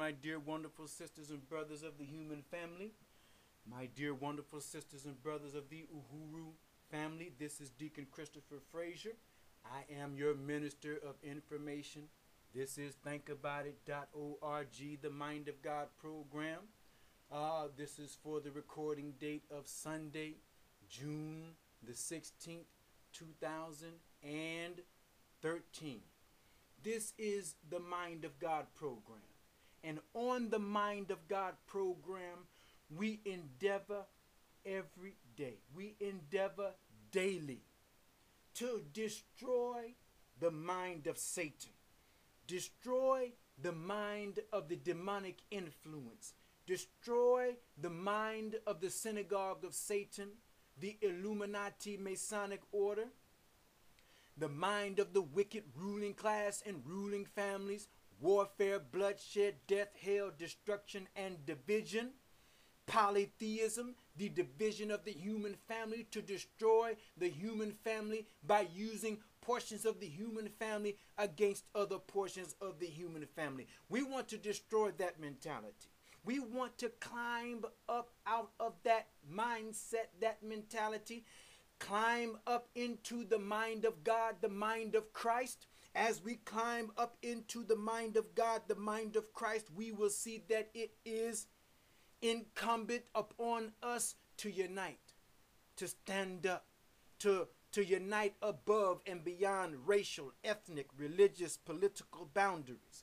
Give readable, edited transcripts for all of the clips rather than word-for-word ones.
my dear wonderful sisters and brothers of the human family, my dear wonderful sisters and brothers of the Uhuru family. This is Deacon Christopher Frazier. I am your minister of information. This is thinkaboutit.org, the Mind of God program. This is for the recording date of Sunday, June the 16th, 2013. This is the Mind of God program. And on the Mind of God program, we endeavor every day, we endeavor daily to destroy the mind of Satan, destroy the mind of the demonic influence, destroy the mind of the synagogue of Satan, the Illuminati Masonic order, the mind of the wicked ruling class and ruling families, warfare, bloodshed, death, hell, destruction, and division, polytheism, the division of the human family, to destroy the human family by using portions of the human family against other portions of the human family. We want to destroy that mentality. We want to climb up out of that mindset, that mentality, climb up into the mind of God, the mind of Christ. As we climb up into the mind of God, the mind of Christ, we will see that it is incumbent upon us to unite, to stand up, to unite above and beyond racial, ethnic, religious, political boundaries,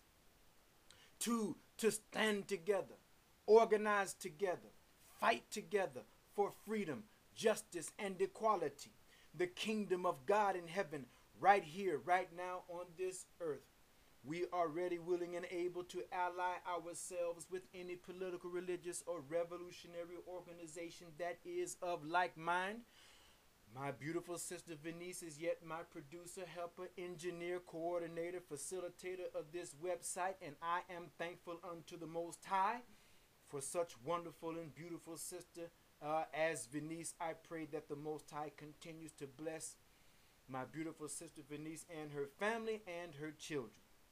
to stand together, organize together, fight together for freedom, justice, and equality. The kingdom of God in heaven, right here, right now on this earth. We are ready, willing, and able to ally ourselves with any political, religious, or revolutionary organization that is of like mind. My beautiful sister Venice is yet my producer, helper, engineer, coordinator, facilitator of this website, and I am thankful unto the Most High for such wonderful and beautiful sister as Venice. I pray that the Most High continues to bless my beautiful sister Venice and her family and her children.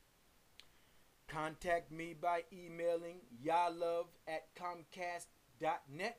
Contact me by emailing yahlove@comcast.net,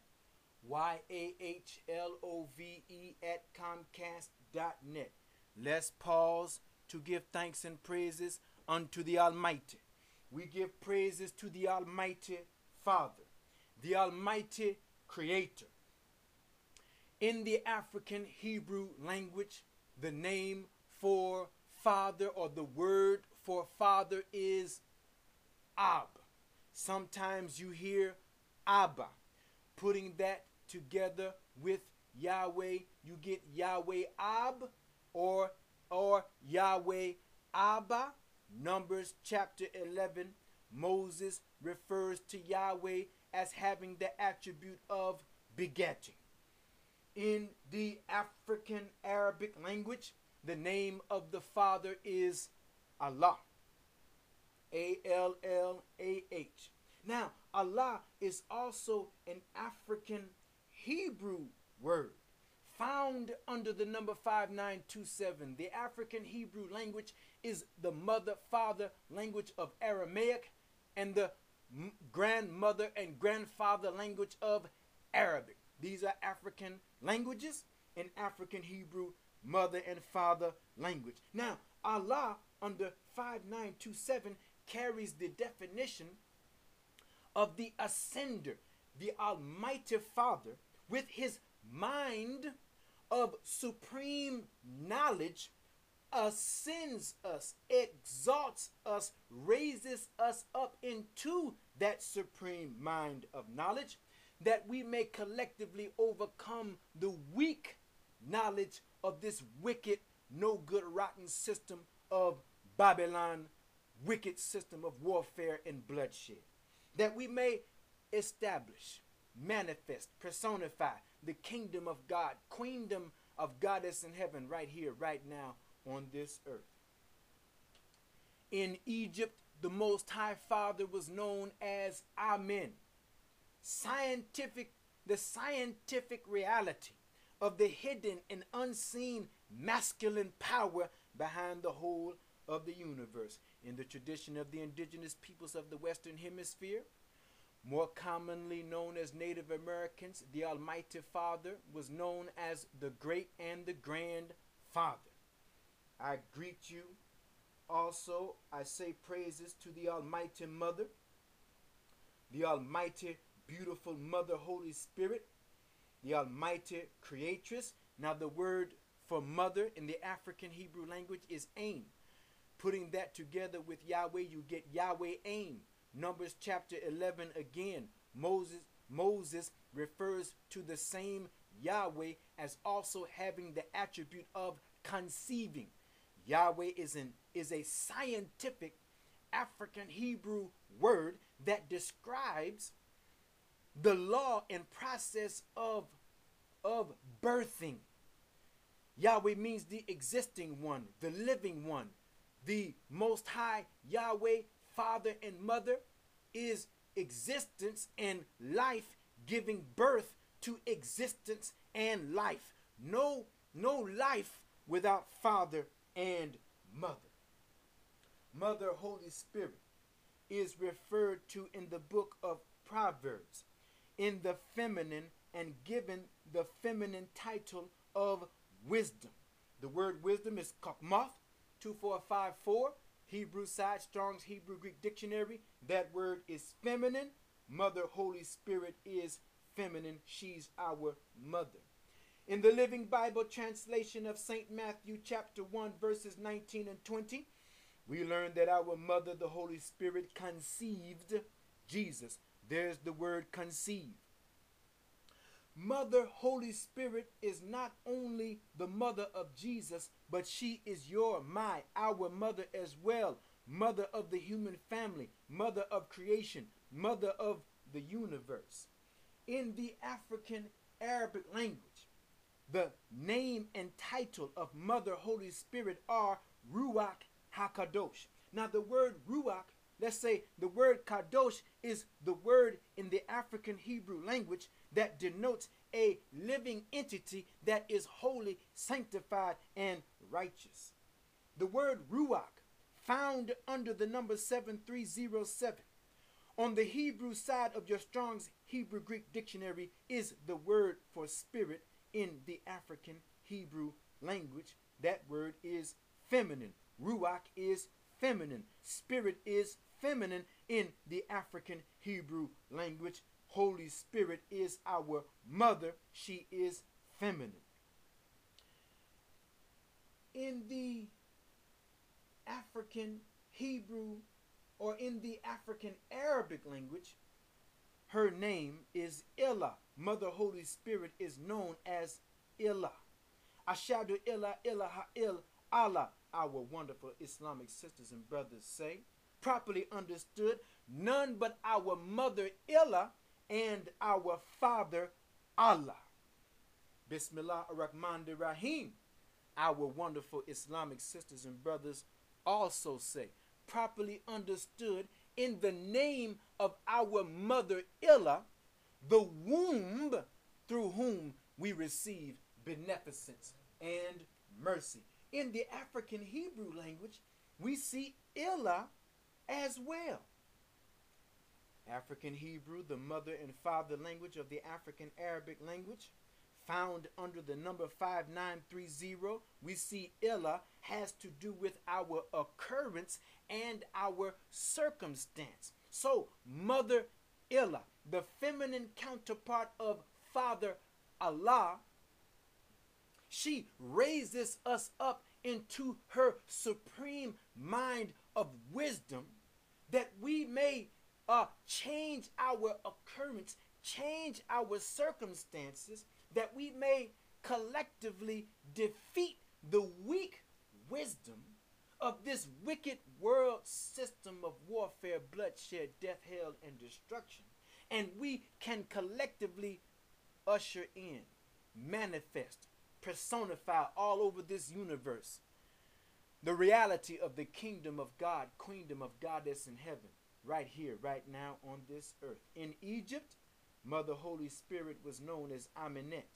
yahlove@comcast.net. Let's pause to give thanks and praises unto the Almighty. We give praises to the Almighty Father, the Almighty Creator. In the African Hebrew language, the name for father, or the word for father, is Ab. Sometimes you hear Abba. Putting that together with Yahweh, you get Yahweh Ab or Yahweh Abba. Numbers chapter 11, Moses refers to Yahweh as having the attribute of begetting. In the African Arabic language, the name of the Father is Allah. A-L-L-A-H. Now, Allah is also an African Hebrew word found under the number 5927. The African Hebrew language is the mother-father language of Aramaic and the grandmother and grandfather language of Arabic. These are African languages, and African Hebrew mother and father language. Now, Allah under 5927 carries the definition of the ascender, the Almighty Father, with his mind of supreme knowledge, ascends us, exalts us, raises us up into that supreme mind of knowledge, that we may collectively overcome the weak knowledge of this wicked, no good, rotten system of Babylon, wicked system of warfare and bloodshed, that we may establish, manifest, personify the kingdom of God, queendom of Goddess in heaven, right here, right now on this earth. In Egypt, the Most High Father was known as Amen. The scientific reality of the hidden and unseen masculine power behind the whole of the universe. In the tradition of the indigenous peoples of the Western Hemisphere, more commonly known as Native Americans, the Almighty Father was known as the Great and the Grand Father. I greet you. Also, I say praises to the Almighty Mother, the Almighty Beautiful Mother, Holy Spirit, the Almighty Creatress. Now, the word for mother in the African Hebrew language is Aim. Putting that together with Yahweh, you get Yahweh Aim. Numbers chapter 11 again. Moses refers to the same Yahweh as also having the attribute of conceiving. Yahweh is a scientific African Hebrew word that describes the law and process of birthing. Yahweh means the existing one, the living one. The Most High Yahweh, Father and Mother, is existence and life, giving birth to existence and life. No life without Father and Mother. Mother, Holy Spirit, is referred to in the book of Proverbs in the feminine and given the feminine title of wisdom. The word wisdom is kokmoth, 2454, Hebrew side, Strong's Hebrew Greek Dictionary. That word is feminine. Mother, Holy Spirit is feminine. She's our mother. In the Living Bible translation of St. Matthew chapter 1 verses 19 and 20, we learn that our mother, the Holy Spirit, conceived Jesus. There's the word conceive. Mother, Holy Spirit is not only the mother of Jesus, but she is our mother as well. Mother of the human family, mother of creation, mother of the universe. In the African Arabic language, the name and title of Mother, Holy Spirit are Ruach HaKadosh. Now the word Ruach, let's say the word Kadosh, is the word in the African Hebrew language that denotes a living entity that is holy, sanctified, and righteous. The word Ruach, found under the number 7307 on the Hebrew side of your Strong's Hebrew Greek Dictionary, is the word for spirit in the African Hebrew language. That word is feminine. Ruach is feminine. Spirit is feminine in the African Hebrew language. Holy Spirit is our mother. She is feminine. In the African Hebrew or in the African Arabic language, her name is Ilah. Mother Holy Spirit is known as Ilah. Ashadu Ilah, Ilaha Il, Allah, our wonderful Islamic sisters and brothers say. Properly understood, none but our mother Ilah and our father Allah. Bismillah ar-Rahman ar-Rahim. Our wonderful Islamic sisters and brothers also say, properly understood, in the name of our mother Ilah, the womb through whom we receive beneficence and mercy. In the African Hebrew language, we see Ilah as well. African Hebrew, the mother and father language of the African Arabic language, found under the number 5930, we see Ilah has to do with our occurrence and our circumstance. So, Mother Ilah, the feminine counterpart of Father Allah, she raises us up into her supreme mind of wisdom that we may change our occurrence, change our circumstances, that we may collectively defeat the weak wisdom of this wicked world system of warfare, bloodshed, death, hell, and destruction. And we can collectively usher in, manifest, personify all over this universe the reality of the kingdom of God, queendom of goddess in heaven, right here, right now on this earth. In Egypt, Mother Holy Spirit was known as Amenet.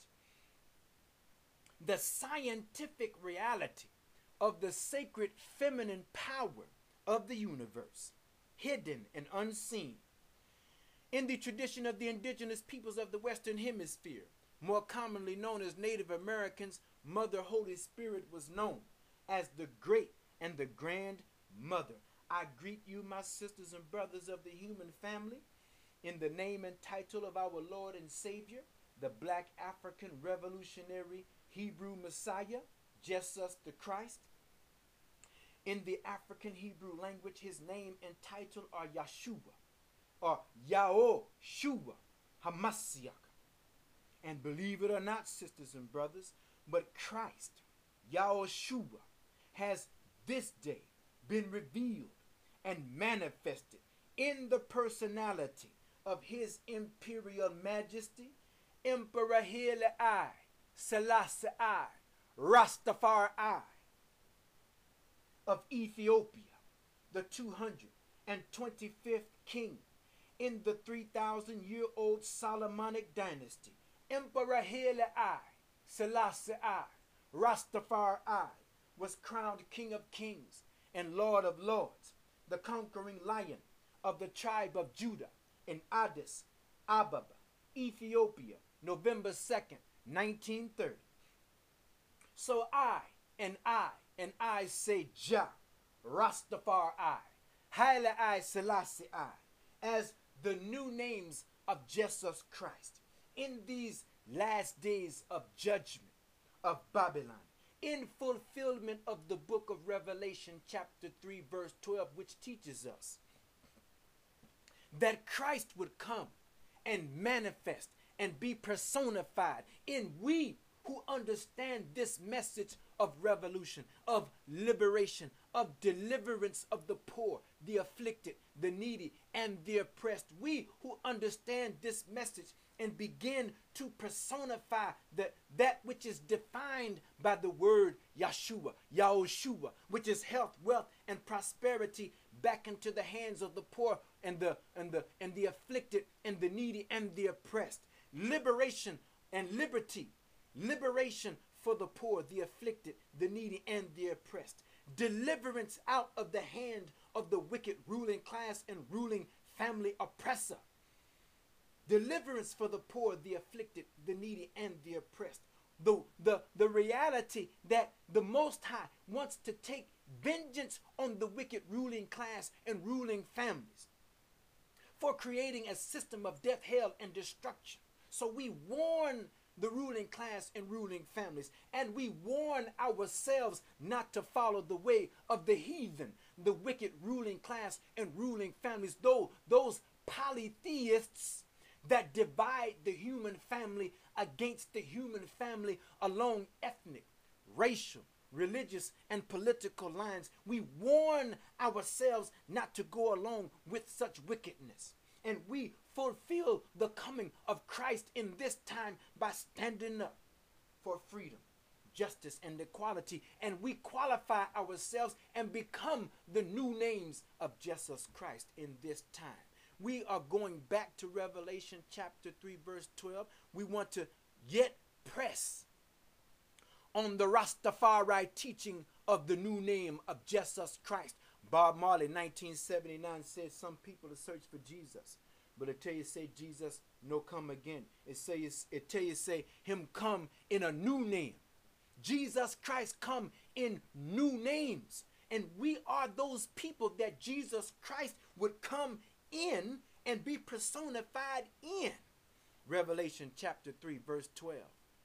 The scientific reality of the sacred feminine power of the universe, hidden and unseen. In the tradition of the indigenous peoples of the Western Hemisphere, more commonly known as Native Americans, Mother Holy Spirit was known as the Great and the Grand Mother. I greet you, my sisters and brothers of the human family, in the name and title of our Lord and Savior, the Black African Revolutionary Hebrew Messiah, Jesus the Christ. In the African Hebrew language, his name and title are Yeshua, or Yahushua Hamashiach. And believe it or not, sisters and brothers, but Christ, Yahushua, has this day been revealed and manifested in the personality of His Imperial Majesty, Emperor Haile I, Selassie I, Rastafari of Ethiopia, the 225th king in the 3,000-year-old Solomonic dynasty. Emperor Haile I, Selassie I, Rastafari was crowned King of Kings and Lord of Lords, the conquering lion of the tribe of Judah in Addis Ababa, Ethiopia, November 2nd, 1930. So I say Jah, Rastafari, Haile I, Selassie I, as the new names of Jesus Christ in these last days of judgment of Babylon, in fulfillment of the book of Revelation chapter 3 verse 12, which teaches us that Christ would come and manifest and be personified in we who understand this message of revolution, of liberation, of deliverance of the poor, the afflicted, the needy, and the oppressed. We who understand this message and begin to personify that which is defined by the word Yeshua, Yahushua, which is health, wealth, and prosperity back into the hands of the poor and the afflicted and the needy and the oppressed. Liberation and liberty. Liberation for the poor, the afflicted, the needy, and the oppressed. Deliverance out of the hand of the wicked ruling class and ruling family oppressor. Deliverance for the poor, the afflicted, the needy, and the oppressed. The reality that the Most High wants to take vengeance on the wicked ruling class and ruling families for creating a system of death, hell, and destruction. So we warn the ruling class and ruling families, and we warn ourselves not to follow the way of the heathen, the wicked ruling class and ruling families, those polytheists that divide the human family against the human family along ethnic, racial, religious, and political lines. We warn ourselves not to go along with such wickedness. And we fulfill the coming of Christ in this time by standing up for freedom, justice, and equality. And we qualify ourselves and become the new names of Jesus Christ in this time. We are going back to Revelation chapter 3 verse 12. We want to yet press on the Rastafari teaching of the new name of Jesus Christ. Bob Marley, 1979, says some people search for Jesus, but it tell you say Jesus no come again. It tell you say him come in a new name. Jesus Christ come in new names, and we are those people that Jesus Christ would come in and be personified in. Revelation chapter 3 verse 12.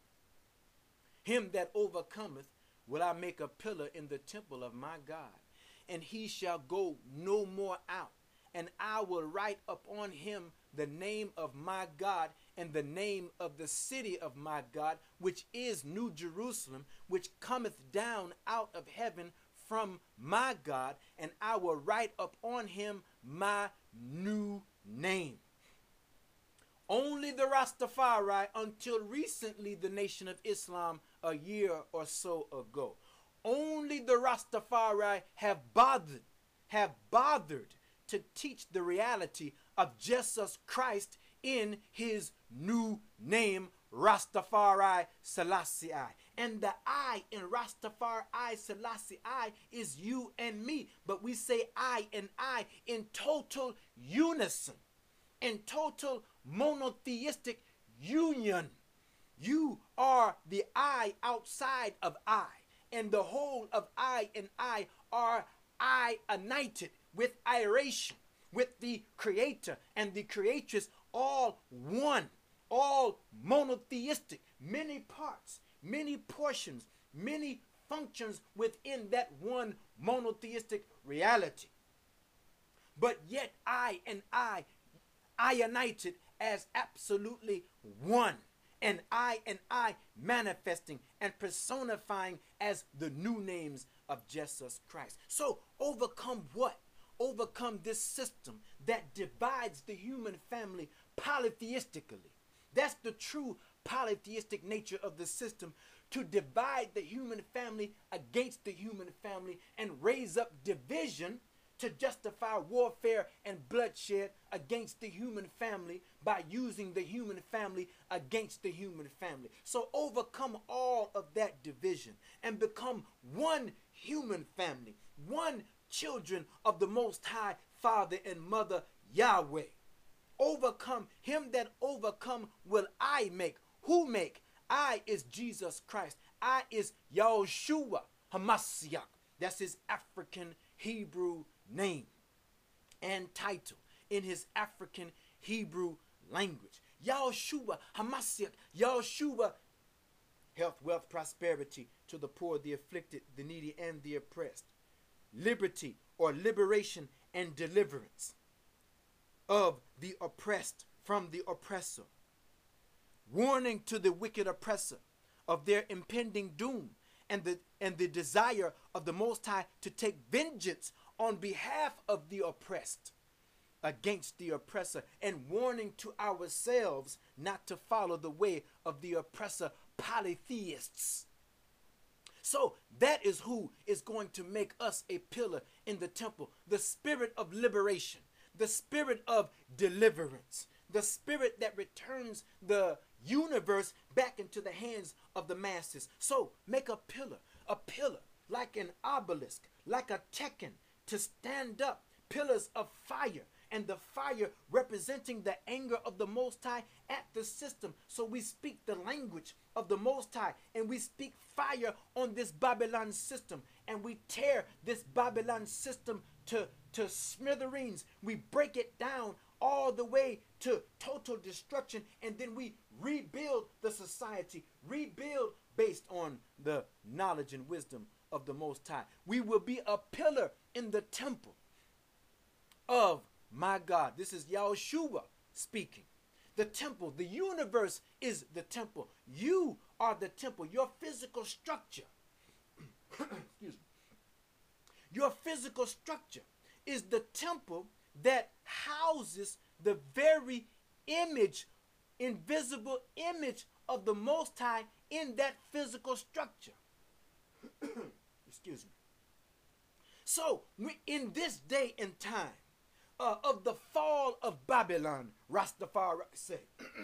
Him that overcometh will I make a pillar in the temple of my God, and he shall go no more out. And I will write upon him the name of my God and the name of the city of my God, which is New Jerusalem, which cometh down out of heaven from my God, and I will write upon him my new name. Only the Rastafari, until recently the Nation of Islam a year or so ago, only the Rastafari have bothered to teach the reality of Jesus Christ in his new name, Rastafari Selassie I. And the I in Rastafari Selassie I is you and me. But we say I and I in total unison, in total monotheistic union. You are the I outside of I, and the whole of I and I are I united with iration, with the creator and the creatress, all one, all monotheistic, many parts, many portions, many functions within that one monotheistic reality. But yet I and I united as absolutely one. And I manifesting and personifying as the new names of Jesus Christ. So overcome what? Overcome this system that divides the human family polytheistically. That's the true polytheistic nature of the system, to divide the human family against the human family and raise up division to justify warfare and bloodshed against the human family by using the human family against the human family. So overcome all of that division and become one human family, one children of the Most High Father and Mother Yahweh. Overcome. Him that overcome will I make. Who make? I is Jesus Christ. I is Yahushua Hamashiach. That's his African Hebrew name and title in his African Hebrew language. Yahushua Hamashiach. Yahushua, health, wealth, prosperity to the poor, the afflicted, the needy, and the oppressed. Liberty or liberation and deliverance of the oppressed from the oppressor. Warning to the wicked oppressor of their impending doom and the desire of the Most High to take vengeance on behalf of the oppressed against the oppressor, and warning to ourselves not to follow the way of the oppressor polytheists. So that is who is going to make us a pillar in the temple. The spirit of liberation, the spirit of deliverance, the spirit that returns the universe back into the hands of the masses. So make a pillar like an obelisk, like a Tekken, to stand up, pillars of fire, and the fire representing the anger of the Most High at the system. So we speak the language of the Most High, and we speak fire on this Babylon system, and we tear this Babylon system to smithereens. We break it down all the way to total destruction, and then we rebuild the society, rebuild based on the knowledge and wisdom of the Most High. We will be a pillar in the temple of my God. This is Yahushua speaking. The temple, the universe is the temple. You are the temple. Your physical structure, excuse me, your physical structure is the temple that houses the very image, invisible image of the Most High in that physical structure. Excuse me. So, in this day and time of the fall of Babylon, Rastafari say,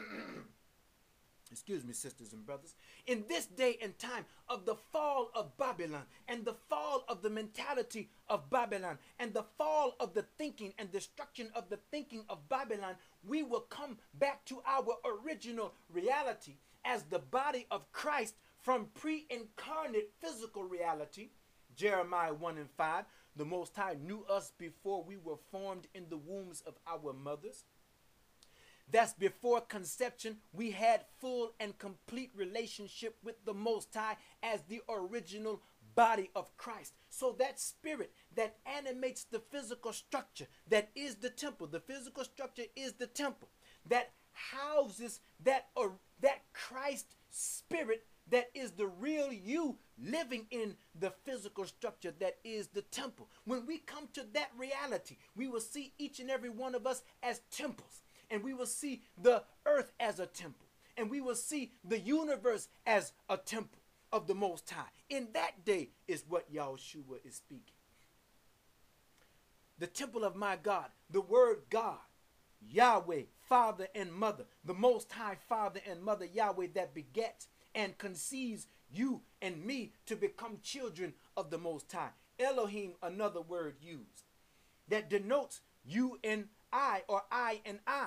excuse me, sisters and brothers, in this day and time of the fall of Babylon and the fall of the mentality of Babylon and the fall of the thinking and destruction of the thinking of Babylon, we will come back to our original reality as the body of Christ from pre-incarnate physical reality. Jeremiah 1:5, the Most High knew us before we were formed in the wombs of our mothers. That's before conception, we had full and complete relationship with the Most High as the original body of Christ. So that spirit that animates the physical structure, that is the temple. The physical structure is the temple that houses that Christ spirit that is the real you living in the physical structure that is the temple. When we come to that reality, we will see each and every one of us as temples. And we will see the earth as a temple. And we will see the universe as a temple of the Most High. In that day is what Yahushua is speaking. The temple of my God, the word God, Yahweh, Father and Mother, the Most High Father and Mother Yahweh that begets and conceives you and me to become children of the Most High. Elohim, another word used, that denotes you and I, or I and I,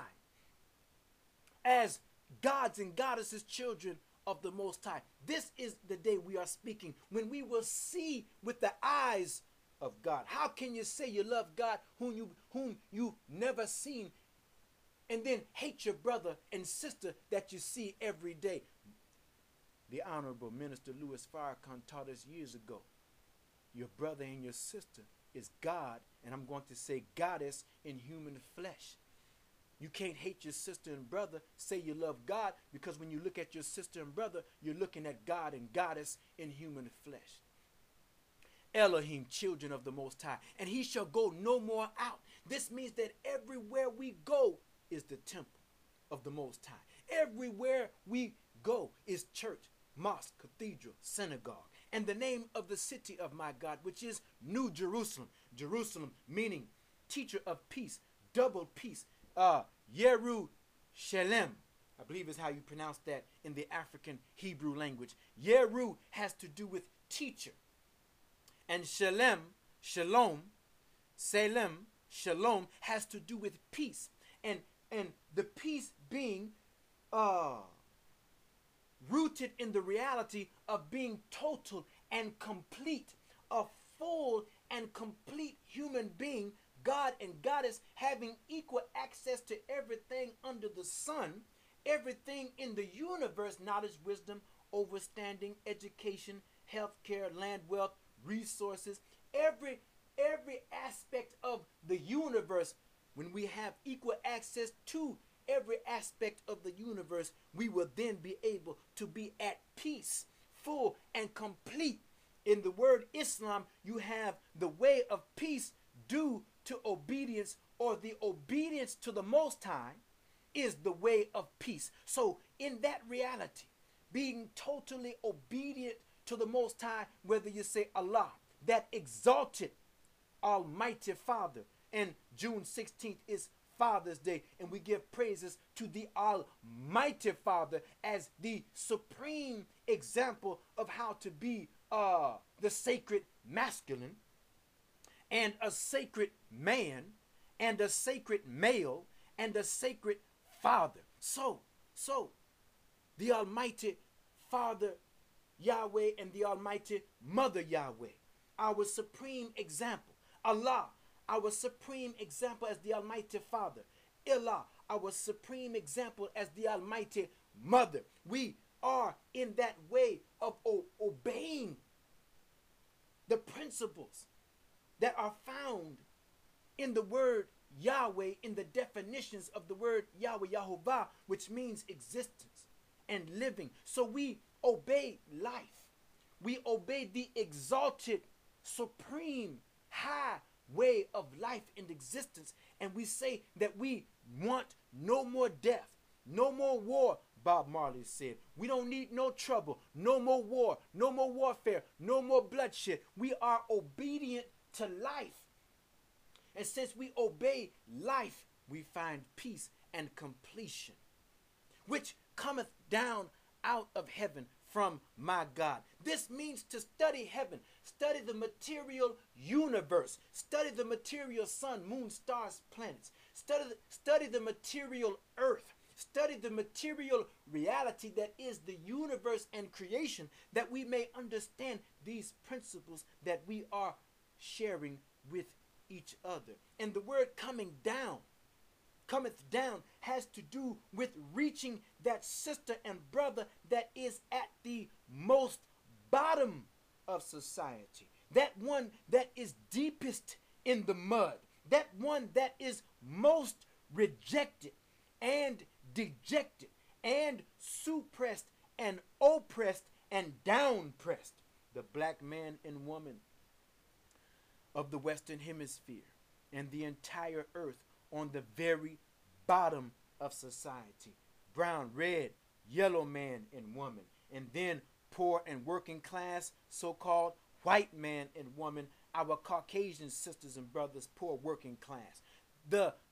as gods and goddesses, children of the Most High. This is the day we are speaking, when we will see with the eyes of God. How can you say you love God whom you never seen, and then hate your brother and sister that you see every day? The Honorable Minister Louis Farrakhan taught us years ago, your brother and your sister is God, and I'm going to say goddess in human flesh. You can't hate your sister and brother, say you love God, because when you look at your sister and brother, you're looking at God and goddess in human flesh. Elohim, children of the Most High, and he shall go no more out. This means that everywhere we go is the temple of the Most High. Everywhere we go is church, mosque, cathedral, synagogue, and the name of the city of my God, which is New Jerusalem. Jerusalem meaning teacher of peace, double peace. Yerushalem, I believe is how you pronounce that in the African Hebrew language. Yeru has to do with teacher. And Shalem, Salem, Shalom has to do with peace. And the peace being rooted in the reality of being total and complete, a full and complete human being, God and Goddess having equal access to everything under the sun, everything in the universe, knowledge, wisdom, overstanding, education, healthcare, land, wealth, resources, every aspect of the universe. When we have equal access to every aspect of the universe, we will then be able to be at peace, full and complete. In the word Islam, you have the way of peace due to obedience, or the obedience to the Most High is the way of peace. So in that reality, being totally obedient to the Most High, whether you say Allah, that exalted Almighty Father, and June 16th is Father's Day, and we give praises to the Almighty Father as the supreme example of how to be the sacred masculine, and a sacred man, and a sacred male, and a sacred father. So the Almighty Father Yahweh and the Almighty Mother Yahweh, our supreme example. Allah, our supreme example as the Almighty Father. Ilah, our supreme example as the Almighty Mother. We are in that way of obeying the principles that are found in the word Yahweh, in the definitions of the word Yahweh, Yahovah, which means existence and living. So we obey life. We obey the exalted, supreme, high way of life and existence. And we say that we want no more death, no more war. Bob Marley said, we don't need no trouble, no more war, no more warfare, no more bloodshed. We are obedient to life. And since we obey life, we find peace and completion, which cometh down out of heaven from my God. This means to study heaven, study the material universe, study the material sun, moon, stars, planets, study the material earth, study the material reality that is the universe and creation, that we may understand these principles that we are sharing with each other. And the word cometh down has to do with reaching that sister and brother that is at the most bottom of society, that one that is deepest in the mud, that one that is most rejected and dejected and suppressed and oppressed and downpressed. The black man and woman of the Western Hemisphere and the entire earth on the very bottom of society. Brown, red, yellow man and woman, and then poor and working class, so-called white man and woman, our Caucasian sisters and brothers, poor working class.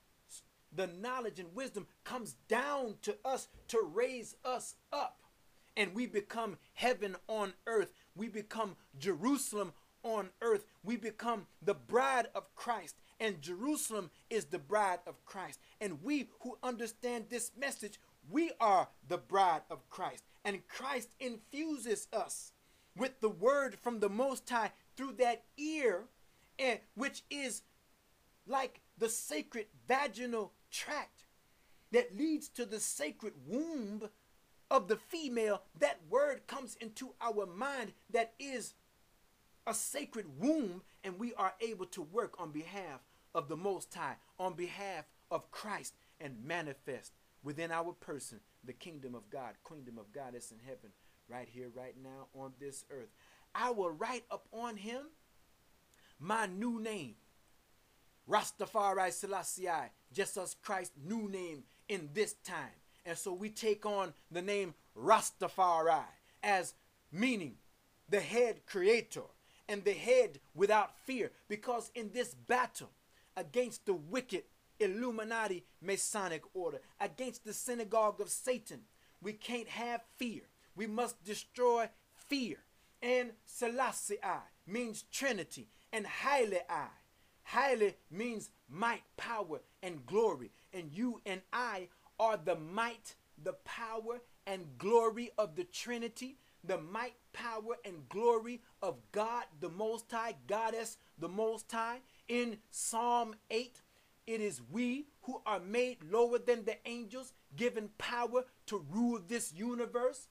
The knowledge and wisdom comes down to us to raise us up. and we become heaven on earth. We become Jerusalem on earth. We become the bride of Christ, and Jerusalem is the bride of Christ. And we who understand this message, we are the bride of Christ, and Christ infuses us with the word from the Most High through that ear, and which is like the sacred vaginal tract that leads to the sacred womb of the female. That word comes into our mind that is a sacred womb, and we are able to work on behalf of the Most High, on behalf of Christ, and manifest within our person the kingdom of God, kingdom of God that's in heaven, right here, right now on this earth. I will write upon him my new name, Rastafari Selassie, Jesus Christ's new name in this time. And so we take on the name Rastafari as meaning the head creator and the head without fear, because in this battle against the wicked Illuminati Masonic order, against the synagogue of Satan, we can't have fear. We must destroy fear. And Selassie means Trinity, and Haile Haile means might, power, and glory. And you and I are the might, the power, and glory of the Trinity, the might, power, and glory of God the Most High, Goddess the Most High. In Psalm 8, it is we who are made lower than the angels, given power to rule this universe.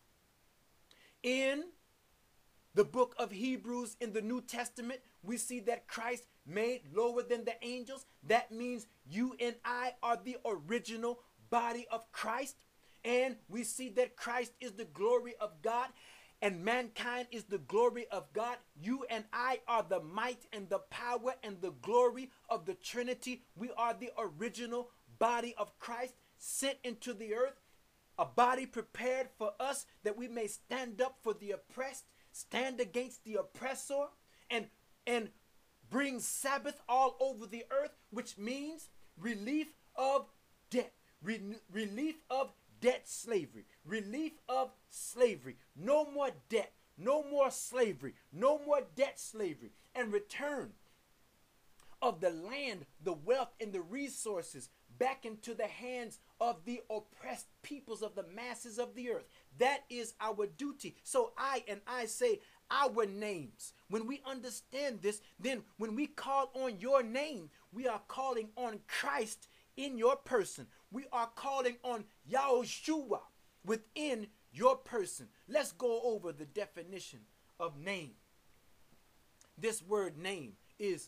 In the book of Hebrews in the New Testament, we see that Christ made lower than the angels. That means you and I are the original body of Christ. And we see that Christ is the glory of God, and mankind is the glory of God. You and I are the might and the power and the glory of the Trinity. We are the original body of Christ sent into the earth, a body prepared for us that we may stand up for the oppressed, stand against the oppressor, and bring Sabbath all over the earth, which means relief of debt, relief of debt slavery, relief of slavery. No more debt, no more slavery, no more debt slavery, and return of the land, the wealth, and the resources back into the hands of the oppressed peoples of the masses of the earth. That is our duty. So I say our names. When we understand this, then when we call on your name, we are calling on Christ in your person. We are calling on Yahushua within your person. Let's go over the definition of name. This word name is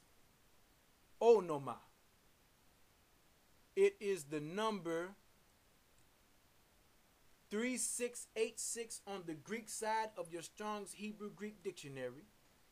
onoma. It is the number 3686 on the Greek side of your Strong's Hebrew Greek dictionary.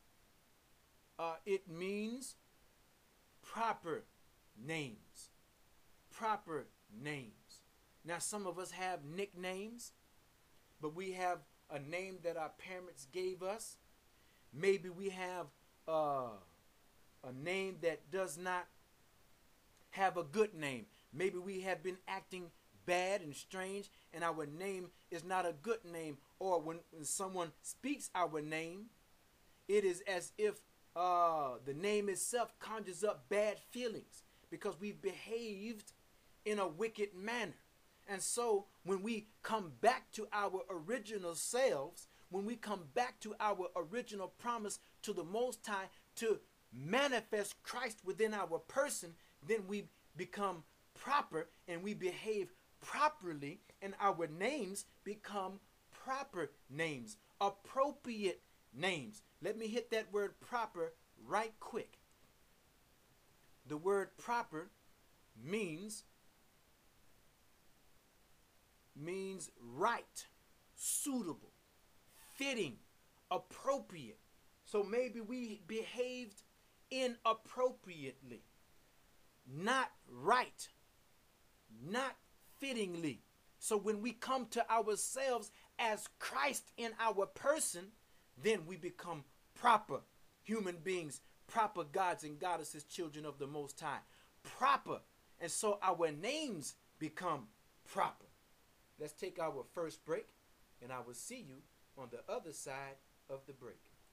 It means proper names. Proper names. Now, some of us have nicknames, but we have a name that our parents gave us. Maybe we have a name that does not have a good name. Maybe we have been acting bad and strange, and our name is not a good name. Or when someone speaks our name, it is as if the name itself conjures up bad feelings because we've behaved in a wicked manner. And so when we come back to our original selves, when we come back to our original promise to the Most High to manifest Christ within our person, then we become proper and we behave properly, and our names become proper names, appropriate names. Let me hit that word proper right quick. The word proper means right, suitable, fitting, appropriate. So maybe we behaved inappropriately, not right, not fittingly. So when we come to ourselves as Christ in our person, then we become proper human beings, proper gods and goddesses, children of the Most High. Proper. And so our names become proper. Let's take our first break. and I will see you on the other side of the break.